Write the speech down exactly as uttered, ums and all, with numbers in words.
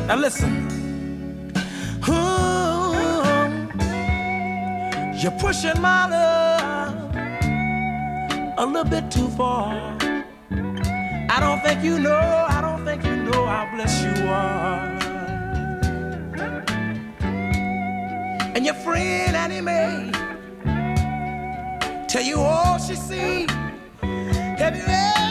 Now listen. Ooh, you're pushing my love a little bit too far. I don't think you know, I don't think you know how blessed you are. And your friend Annie Mae tell you all she see. Have you ever